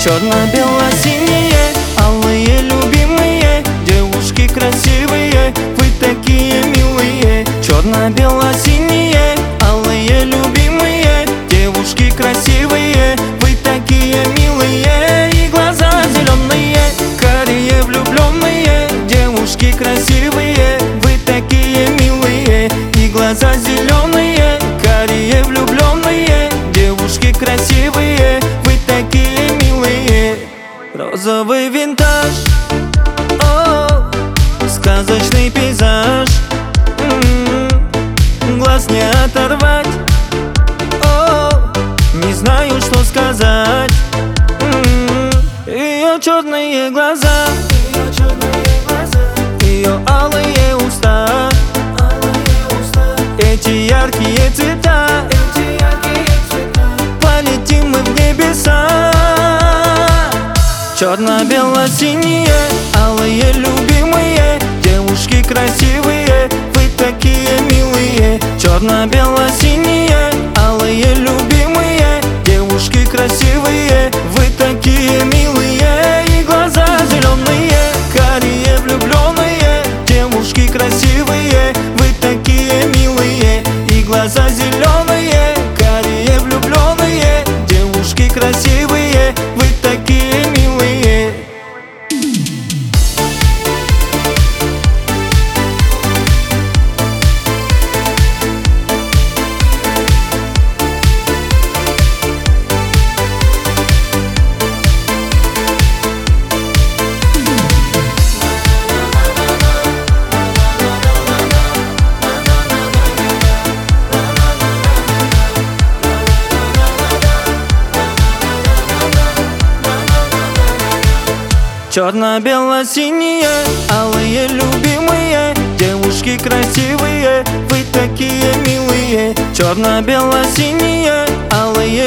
Черно-бело-синие, алые любимые, девушки красивые, вы такие милые. Черно-бело-синие, алые любимые, девушки красивые, вы такие милые. И глаза зеленые, карие влюбленные, девушки красивые, вы такие милые. И глаза зеленые, карие влюбленные, девушки красивые, вы такие милые. Розовый винтаж, о, сказочный пейзаж, глаз не оторвать, о, не знаю, что сказать. Ее черные глаза, ее алые уста, эти яркие цвета, полетим мы в небеса. Черно-бело-синие, алые любимые, девушки красивые, вы такие милые. Черно-бело-синие, алые любимые, девушки красивые, вы такие милые. И глаза зеленые, карие влюбленные, девушки красивые, вы такие милые. И глаза зеленые, карие влюбленные, девушки красивые, вы такие милые. Черно-бело-синие, алые любимые, девушки красивые, вы такие милые. Черно-бело-синие, алые